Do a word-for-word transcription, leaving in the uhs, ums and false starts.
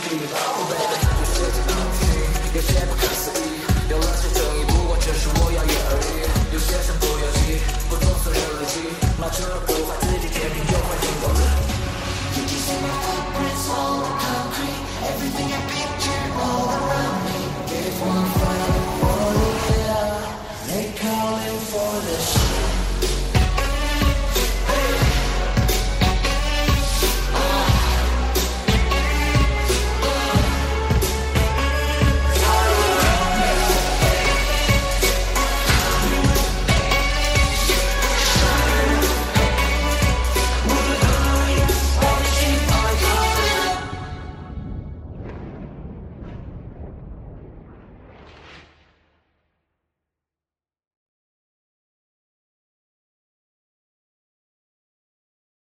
必宝贝。有些不可信，有些不可思议，有了些争议，不过只是我耀眼而已。有些身不由己，不动随着日记，拿出了不坏自己，天平就会经过日。You can see my footprints all on concrete. Everything I picture all around me. If one